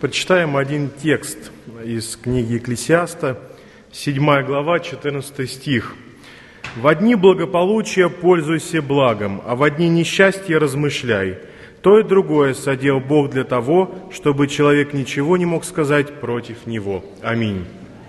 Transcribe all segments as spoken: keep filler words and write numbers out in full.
Прочитаем один текст из книги Екклесиаста, седьмая глава, четырнадцатый стих. «Во дни благополучия пользуйся благом, а во дни несчастья размышляй. То и другое содел Бог для того, чтобы человек ничего не мог сказать против Него». Аминь.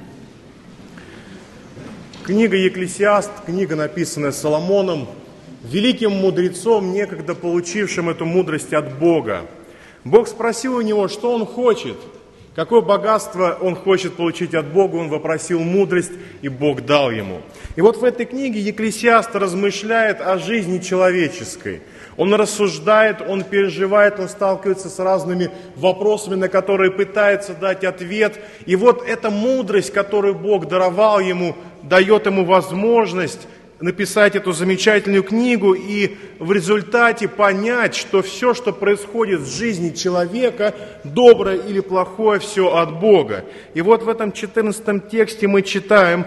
Книга Екклесиаст, книга, написанная Соломоном, великим мудрецом, некогда получившим эту мудрость от Бога. Бог спросил у него, что он хочет, какое богатство он хочет получить от Бога. Он вопросил мудрость, и Бог дал ему. И вот в этой книге Екклесиаст размышляет о жизни человеческой. Он рассуждает, он переживает, он сталкивается с разными вопросами, на которые пытается дать ответ. И вот эта мудрость, которую Бог даровал ему, дает ему возможность написать эту замечательную книгу и в результате понять, что все, что происходит в жизни человека, доброе или плохое, все от Бога. И вот в этом четырнадцатом тексте мы читаем: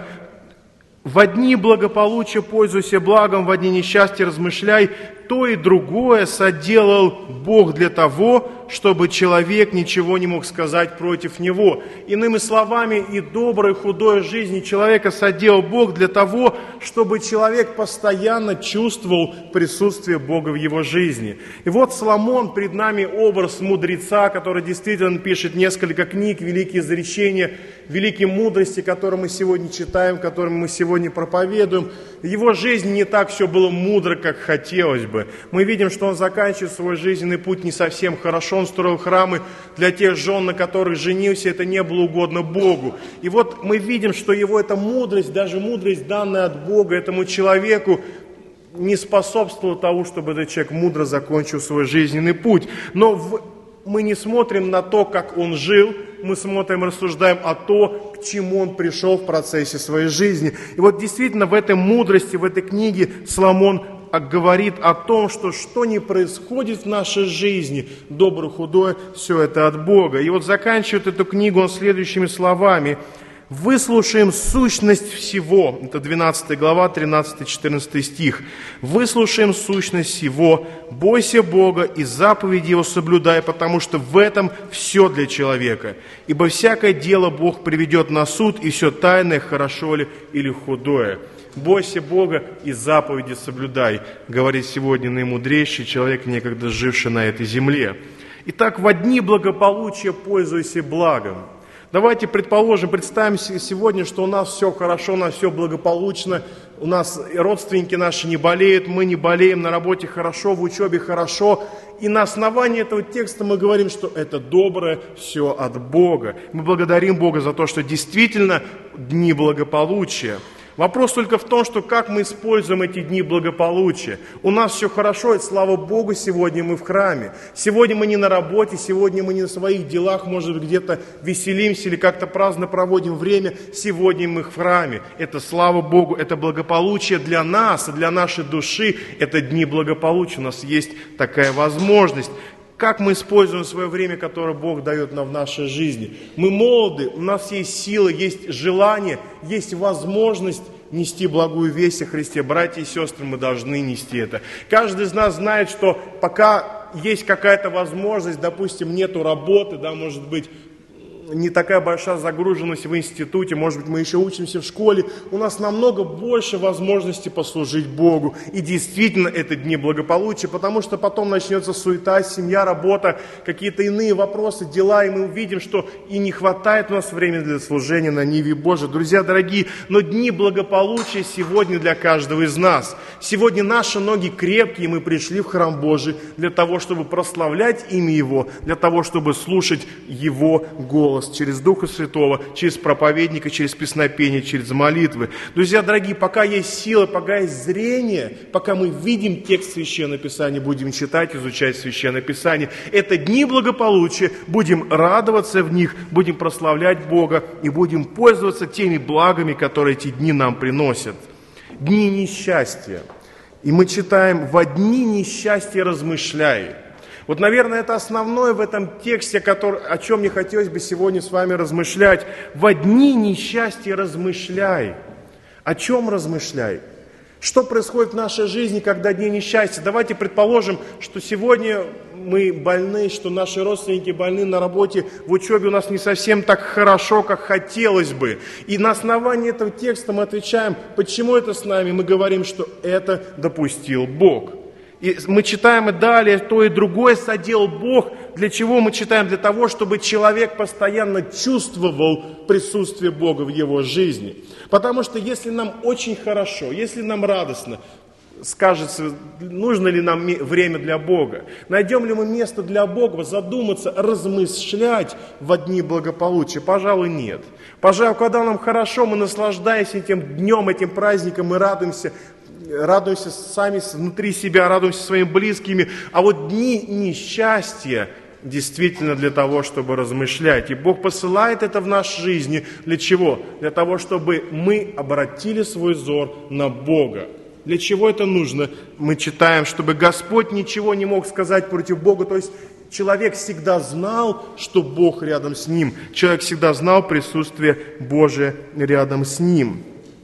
«Во дни благополучия пользуйся благом, во дни несчастья размышляй, то и другое соделал Бог для того, чтобы человек ничего не мог сказать против Него». Иными словами, и доброй, худой жизни человека соделал Бог для того, чтобы человек постоянно чувствовал присутствие Бога в его жизни. И вот Соломон, перед нами образ мудреца, который действительно пишет несколько книг, великие изречения, великие мудрости, которые мы сегодня читаем, которые мы сегодня проповедуем. В его жизни не так все было мудро, как хотелось бы. Мы видим, что он заканчивает свой жизненный путь не совсем хорошо. Он строил храмы для тех жен, на которых женился. Это не было угодно Богу. И вот мы видим, что его эта мудрость, даже мудрость, данная от Бога этому человеку, не способствовала тому, чтобы этот человек мудро закончил свой жизненный путь. Но в... мы не смотрим на то, как он жил, мы смотрим, рассуждаем о том, к чему он пришел в процессе своей жизни. И вот действительно в этой мудрости, в этой книге Соломон говорит о том, что что ни происходит в нашей жизни, доброе, худое, все это от Бога. И вот заканчивает эту книгу он следующими словами: «Выслушаем сущность всего». Это двенадцатая глава, тринадцатый-четырнадцатый стих. «Выслушаем сущность всего, бойся Бога и заповеди Его соблюдай, потому что в этом все для человека. Ибо всякое дело Бог приведет на суд, и все тайное, хорошо ли или худое». «Бойся Бога и заповеди соблюдай», говорит сегодня наимудрейший человек, некогда живший на этой земле. Итак, во дни благополучия пользуйся благом. Давайте предположим, представим сегодня, что у нас все хорошо, у нас все благополучно, у нас родственники наши не болеют, мы не болеем, на работе хорошо, в учебе хорошо. И на основании этого текста мы говорим, что это доброе все от Бога. Мы благодарим Бога за то, что действительно дни благополучия. Вопрос только в том, что как мы используем эти дни благополучия. У нас все хорошо, и слава Богу, сегодня мы в храме. Сегодня мы не на работе, сегодня мы не на своих делах, может быть, где-то веселимся или как-то праздно проводим время. Сегодня мы в храме. Это слава Богу, это благополучие для нас и для нашей души. Это дни благополучия, у нас есть такая возможность. Как мы используем свое время, которое Бог дает нам в нашей жизни? Мы молоды, у нас есть сила, есть желание, есть возможность нести благую весть о Христе. Братья и сестры, мы должны нести это. Каждый из нас знает, что пока есть какая-то возможность, допустим, нету работы, да, может быть, не такая большая загруженность в институте, может быть, мы еще учимся в школе, у нас намного больше возможностей послужить Богу. И действительно, это дни благополучия, потому что потом начнется суета, семья, работа, какие-то иные вопросы, дела, и мы увидим, что и не хватает у нас времени для служения на ниве Божией. Друзья дорогие, но дни благополучия сегодня для каждого из нас. Сегодня наши ноги крепкие, мы пришли в храм Божий для того, чтобы прославлять имя Его, для того, чтобы слушать Его голос через Духа Святого, через проповедника, через песнопение, через молитвы. Друзья дорогие, пока есть сила, пока есть зрение, пока мы видим текст Священного Писания, будем читать, изучать Священное Писание. Это дни благополучия, будем радоваться в них, будем прославлять Бога и будем пользоваться теми благами, которые эти дни нам приносят. Дни несчастья. И мы читаем: «Во дни несчастья размышляй». Вот, наверное, это основное в этом тексте, который, о чем мне хотелось бы сегодня с вами размышлять. «Во дни несчастья размышляй». О чем размышляй? Что происходит в нашей жизни, когда дни несчастья? Давайте предположим, что сегодня мы больны, что наши родственники больны на работе, в учебе у нас не совсем так хорошо, как хотелось бы. И на основании этого текста мы отвечаем, почему это с нами? Мы говорим, что это допустил Бог. И мы читаем и далее, то и другое соделал Бог. Для чего мы читаем? Для того, чтобы человек постоянно чувствовал присутствие Бога в его жизни. Потому что если нам очень хорошо, если нам радостно, скажется, нужно ли нам время для Бога, найдем ли мы место для Бога, задуматься, размышлять в дни благополучия? Пожалуй, нет. Пожалуй, когда нам хорошо, мы наслаждаемся этим днем, этим праздником, мы радуемся, радуемся сами внутри себя, радуемся своими близкими. А вот дни несчастья действительно для того, чтобы размышлять. И Бог посылает это в нашей жизни. Для чего? Для того, чтобы мы обратили свой взор на Бога. Для чего это нужно? Мы читаем, чтобы Господь ничего не мог сказать против Бога. То есть человек всегда знал, что Бог рядом с ним. Человек всегда знал присутствие Божие рядом с ним.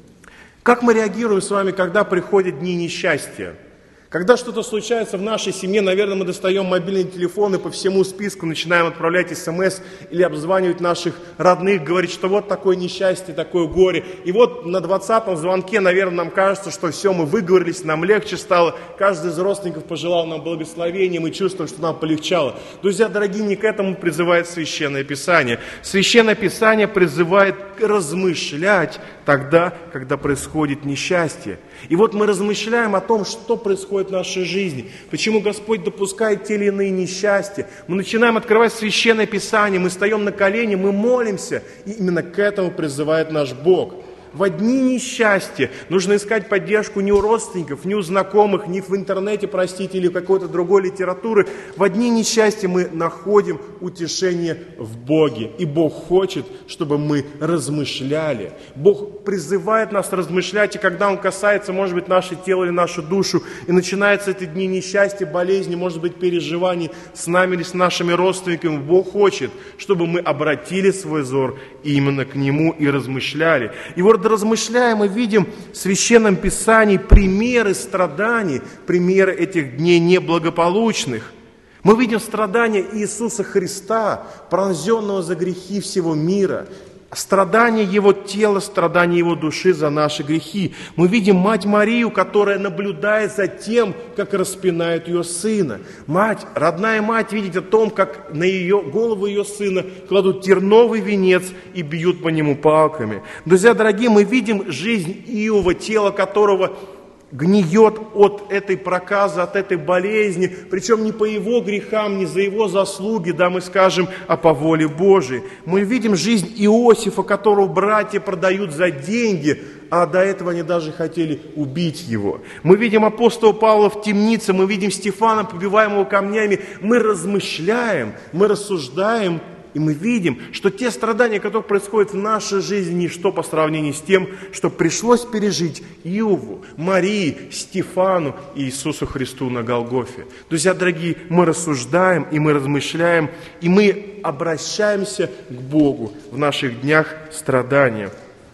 Как мы реагируем с вами, когда приходят дни несчастья? Когда что-то случается в нашей семье, наверное, мы достаем мобильный телефон и по всему списку начинаем отправлять смс или обзванивать наших родных, говорить, что вот такое несчастье, такое горе. И вот на двадцатом звонке, наверное, нам кажется, что все, мы выговорились, нам легче стало. Каждый из родственников пожелал нам благословения, мы чувствуем, что нам полегчало. Друзья дорогие, не к этому призывает Священное Писание. Священное Писание призывает размышлять тогда, когда происходит несчастье. И вот мы размышляем о том, что происходит в нашей жизни, почему Господь допускает те или иные несчастья. Мы начинаем открывать Священное Писание, мы встаем на колени, мы молимся, и именно к этому призывает наш Бог. В дни несчастья нужно искать поддержку не у родственников, не у знакомых, не в интернете, простите, или какой-то другой литературы. В дни несчастья мы находим утешение в Боге. И Бог хочет, чтобы мы размышляли. Бог призывает нас размышлять, и когда Он касается, может быть, наше тело или нашу душу, и начинаются эти дни несчастья, болезни, может быть, переживаний с нами или с нашими родственниками, Бог хочет, чтобы мы обратили свой взор именно к Нему и размышляли. И вот размышляем и видим в Священном Писании примеры страданий, примеры этих дней неблагополучных. Мы видим страдания Иисуса Христа, пронзенного за грехи всего мира, страдания Его тела, страдания Его души за наши грехи. Мы видим Мать Марию, которая наблюдает за тем, как распинают ее сына. Мать, родная мать видит о том, как на ее голову ее сына кладут терновый венец и бьют по нему палками. Друзья дорогие, мы видим жизнь Иова, тело которого гниет от этой проказы, от этой болезни, причем не по его грехам, не за его заслуги, да, мы скажем, а по воле Божией. Мы видим жизнь Иосифа, которого братья продают за деньги, а до этого они даже хотели убить его. Мы видим апостола Павла в темнице, мы видим Стефана, побиваемого камнями. Мы размышляем, мы рассуждаем, и мы видим, что те страдания, которые происходят в нашей жизни, ничто по сравнению с тем, что пришлось пережить Иову, Марии, Стефану и Иисусу Христу на Голгофе. Друзья дорогие, мы рассуждаем, и мы размышляем, и мы обращаемся к Богу в наших днях страдания.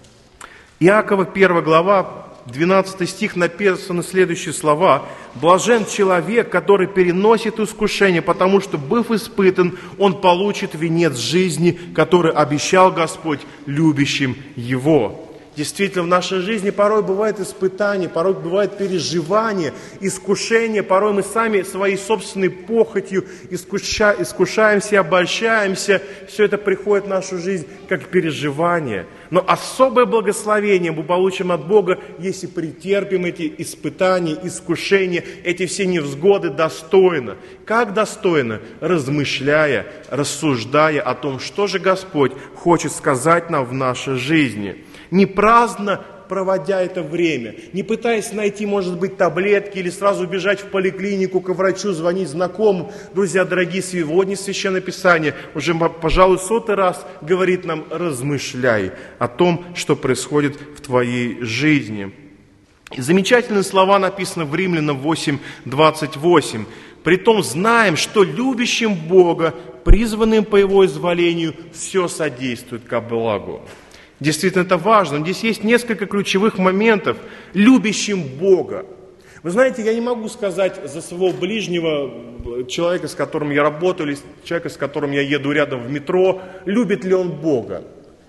Иакова, первая глава, двенадцатый стих, написаны следующие слова. «Блажен человек, который переносит искушение, потому что, быв испытан, он получит венец жизни, который обещал Господь любящим его». Действительно, в нашей жизни порой бывают испытания, порой бывают переживания, искушения, порой мы сами своей собственной похотью искуша, искушаемся, обольщаемся. Все это приходит в нашу жизнь как переживание. Но особое благословение мы получим от Бога, если претерпим эти испытания, искушения, эти все невзгоды достойно. Как достойно? Размышляя, рассуждая о том, что же Господь хочет сказать нам в нашей жизни. Не праздно проводя это время, не пытаясь найти, может быть, таблетки или сразу бежать в поликлинику, к врачу, звонить знакомым. Друзья дорогие, сегодня Священное Писание уже, пожалуй, сотый раз говорит нам: размышляй о том, что происходит в твоей жизни. И замечательные слова написаны в Римлянам восемь двадцать восемь. «Притом знаем, что любящим Бога, призванным по Его изволению, все содействует ко благу». Действительно, это важно. Но здесь есть несколько ключевых моментов. Любящим Бога. Вы знаете, я не могу сказать за своего ближнего, человека, с которым я работаю, или человека, с которым я еду рядом в метро, любит ли он Бога.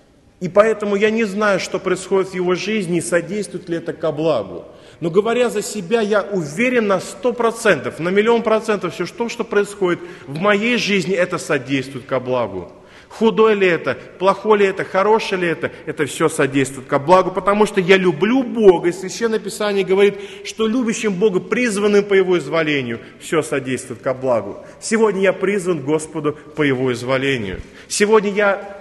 И поэтому я не знаю, что происходит в его жизни и содействует ли это ко благу. Но говоря за себя, я уверен на сто процентов, на миллион процентов, все то, что происходит в моей жизни, это содействует ко благу. Худой ли это, плохой ли это, хороший ли это, это все содействует ко благу, потому что я люблю Бога, и Священное Писание говорит, что любящим Бога, призванным по Его изволению, все содействует ко благу. Сегодня я призван Господу по Его изволению. Сегодня я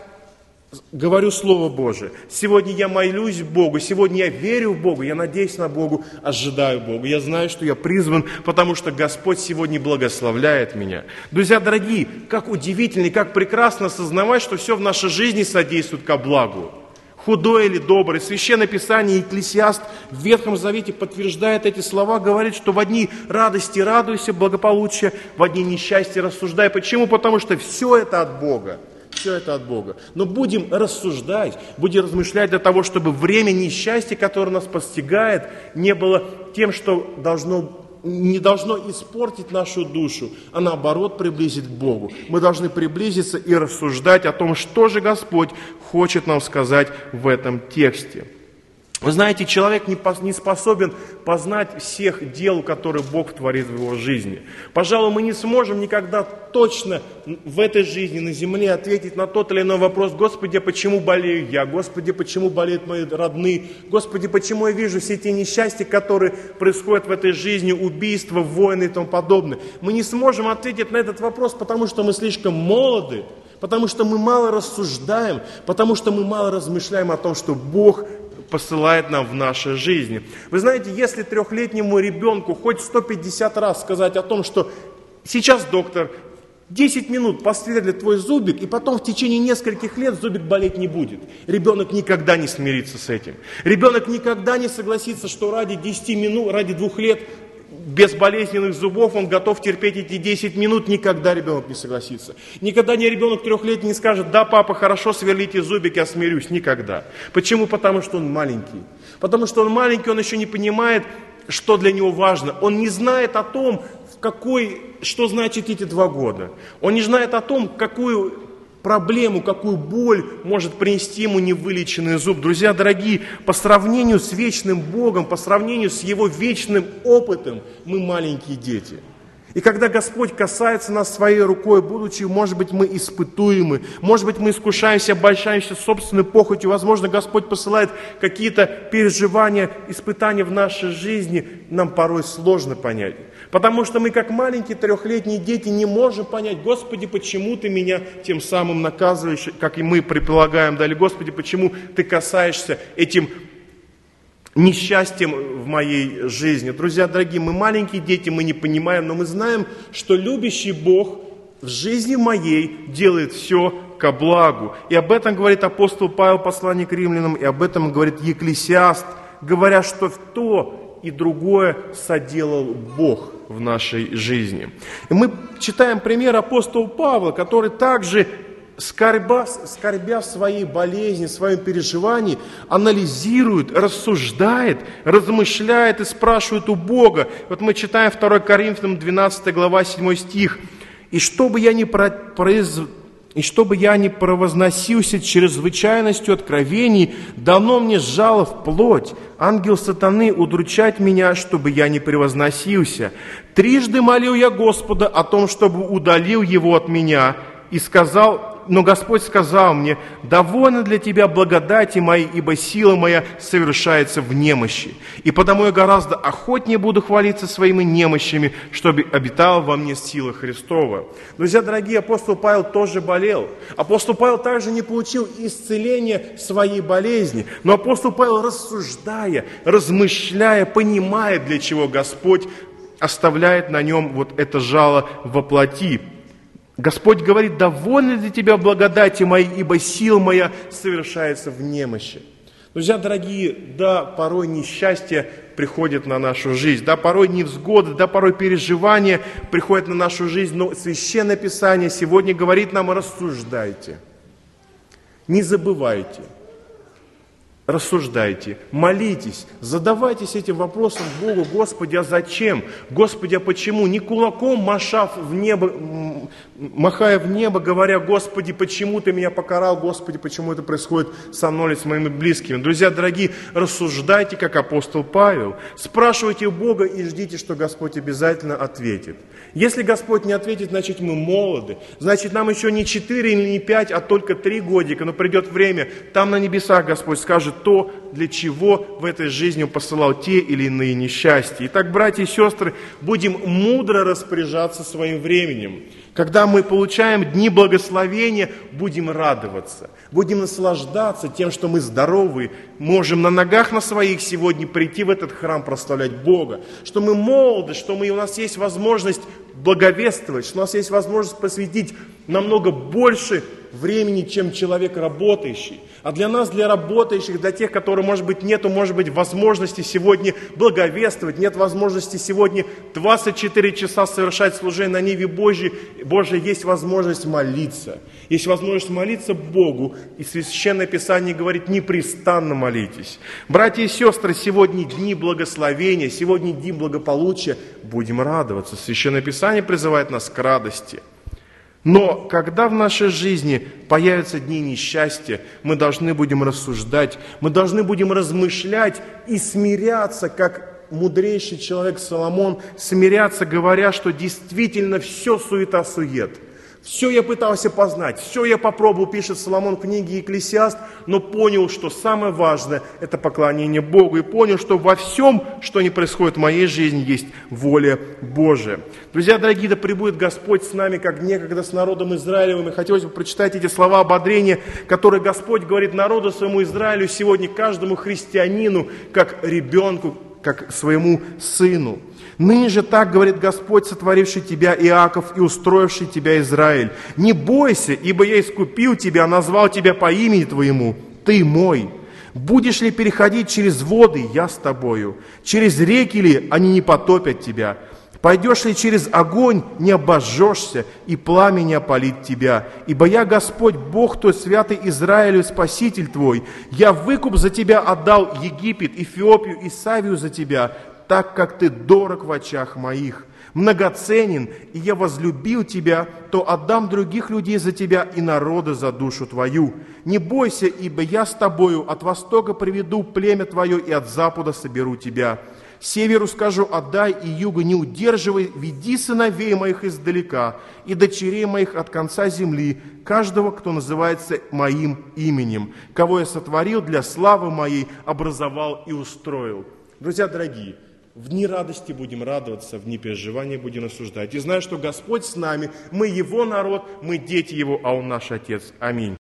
говорю Слово Божие. Сегодня я молюсь Богу, сегодня я верю в Бога, я надеюсь на Богу, ожидаю Бога. Я знаю, что я призван, потому что Господь сегодня благословляет меня. Друзья дорогие, как удивительно и как прекрасно осознавать, что все в нашей жизни содействует ко благу. Худой или добрый. Священное Писание, Екклесиаст в Ветхом Завете подтверждает эти слова, говорит, что в одни радости радуйся, благополучие, в одни несчастья рассуждай. Почему? Потому что все это от Бога. Все это от Бога. Но будем рассуждать, будем размышлять для того, чтобы время несчастья, которое нас постигает, не было тем, что должно, не должно испортить нашу душу, а наоборот приблизить к Богу. Мы должны приблизиться и рассуждать о том, что же Господь хочет нам сказать в этом тексте. Вы знаете, человек не способен познать всех дел, которые Бог творит в его жизни. Пожалуй, мы не сможем никогда точно в этой жизни, на земле, ответить на тот или иной вопрос: Господи, почему болею я? Господи, почему болеют мои родные? Господи, почему я вижу все те несчастья, которые происходят в этой жизни, убийства, войны и тому подобное? Мы не сможем ответить на этот вопрос, потому что мы слишком молоды, потому что мы мало рассуждаем, потому что мы мало размышляем о том, что Бог посылает нам в нашей жизни. Вы знаете, если трехлетнему ребенку хоть сто пятьдесят раз сказать о том, что сейчас доктор десять минут посверлит твой зубик, и потом в течение нескольких лет зубик болеть не будет. Ребенок никогда не смирится с этим. Ребенок никогда не согласится, что ради десяти минут, ради двух лет безболезненных зубов он готов терпеть эти десять минут. Никогда ребенок не согласится. Никогда ни ребенок трехлетний не скажет: да, папа, хорошо, сверлите зубик, я смирюсь. Никогда. Почему? Потому что он маленький. Потому что он маленький, он еще не понимает, что для него важно. Он не знает о том, в какой, что значит эти два года. Он не знает о том, какую проблему, какую боль может принести ему невылеченный зуб. Друзья дорогие, по сравнению с вечным Богом, по сравнению с Его вечным опытом, мы маленькие дети. И когда Господь касается нас своей рукой, будучи, может быть, мы испытуемы, может быть, мы искушаемся, обольщаемся собственной похотью, возможно, Господь посылает какие-то переживания, испытания в нашей жизни, нам порой сложно понять. Потому что мы, как маленькие трехлетние дети, не можем понять: Господи, почему Ты меня тем самым наказываешь, как и мы предполагаем, да, или Господи, почему Ты касаешься этим несчастьем в моей жизни. Друзья дорогие, мы маленькие дети, мы не понимаем, но мы знаем, что любящий Бог в жизни моей делает все ко благу. И об этом говорит апостол Павел, послание к римлянам, и об этом говорит Екклесиаст, говоря, что в то и другое соделал Бог в нашей жизни. И мы читаем пример апостола Павла, который также, скорбя, скорбя в своей болезни, в своем переживании, анализиет, рассуждает, размышляет и спрашивает у Бога. Вот мы читаем второе Коринфянам двенадцатая глава, седьмой стих. «И чтобы я не произ... И чтобы я не провозносился чрезвычайностью откровений, дано мне жало в плоть, ангел сатаны удручать меня, чтобы я не превозносился. Трижды молил я Господа о том, чтобы удалил его от меня, и сказал, но Господь сказал мне: довольно для тебя благодати моей, ибо сила моя совершается в немощи. И потому я гораздо охотнее буду хвалиться своими немощами, чтобы обитала во мне сила Христова». Друзья дорогие, апостол Павел тоже болел. Апостол Павел также не получил исцеления своей болезни. Но апостол Павел, рассуждая, размышляя, понимает, для чего Господь оставляет на нем вот это жало во плоти. Господь говорит: довольно для тебя благодати моей, ибо сила моя совершается в немощи. Друзья дорогие, да, порой несчастье приходит на нашу жизнь, да, порой невзгоды, да, порой переживания приходят на нашу жизнь, но Священное Писание сегодня говорит нам: рассуждайте, не забывайте, Рассуждайте, молитесь, задавайтесь этим вопросом Богу: Господи, а зачем? Господи, а почему? Не кулаком махав в небо, махая в небо, говоря: Господи, почему Ты меня покарал? Господи, почему это происходит со мной или с моими близкими? Друзья дорогие, рассуждайте, как апостол Павел. Спрашивайте у Бога и ждите, что Господь обязательно ответит. Если Господь не ответит, значит мы молоды. Значит, нам еще не четыре или не пять, а только три годика. Но придет время, там на небесах Господь скажет то, для чего в этой жизни Он посылал те или иные несчастья. Итак, братья и сестры, будем мудро распоряжаться своим временем. Когда мы получаем дни благословения, будем радоваться, будем наслаждаться тем, что мы здоровы, можем на ногах на своих сегодня прийти в этот храм, прославлять Бога, что мы молоды, что мы, у нас есть возможность благовествовать, что у нас есть возможность посвятить намного больше времени, чем человек работающий. А для нас, для работающих, для тех, которые, может быть, нету, может быть, возможности сегодня благовествовать, нет возможности сегодня двадцать четыре часа совершать служение на ниве Божьей, Божьей, есть возможность молиться. Есть возможность молиться Богу. И Священное Писание говорит: непрестанно молитесь. Братья и сестры, сегодня дни благословения, сегодня дни благополучия. Будем радоваться. Священное Писание призывает нас к радости. Но когда в нашей жизни появятся дни несчастья, мы должны будем рассуждать, мы должны будем размышлять и смиряться, как мудрейший человек Соломон, смиряться, говоря, что действительно все суета-сует. Все я пытался познать, все я попробовал, пишет Соломон в книге Екклесиаст, но понял, что самое важное – это поклонение Богу. И понял, что во всем, что не происходит в моей жизни, есть воля Божия. Друзья дорогие, да пребудет Господь с нами, как некогда с народом Израилевым. И хотелось бы прочитать эти слова ободрения, которые Господь говорит народу своему Израилю сегодня, каждому христианину, как ребенку, как своему сыну. «Ныне же так говорит Господь, сотворивший тебя, Иаков, и устроивший тебя, Израиль. Не бойся, ибо я искупил тебя, назвал тебя по имени твоему. Ты мой. Будешь ли переходить через воды, я с тобою. Через реки ли, они не потопят тебя. Пойдешь ли через огонь, не обожжешься, и пламя не опалит тебя. Ибо я Господь, Бог твой, святый Израилю, Спаситель твой. Я выкуп за тебя отдал Египет, Эфиопию и Савию за тебя, так как ты дорог в очах моих. Многоценен, и я возлюбил тебя, то отдам других людей за тебя и народа за душу твою. Не бойся, ибо я с тобою, от востока приведу племя твое, и от запада соберу тебя. Северу скажу: отдай, и югу не удерживай, веди сыновей моих издалека, и дочерей моих от конца земли, каждого, кто называется моим именем, кого я сотворил для славы моей, образовал и устроил». Друзья дорогие, в дни радости будем радоваться, в дни переживания будем осуждать. И знаю, что Господь с нами, мы Его народ, мы дети Его, а Он наш Отец. Аминь.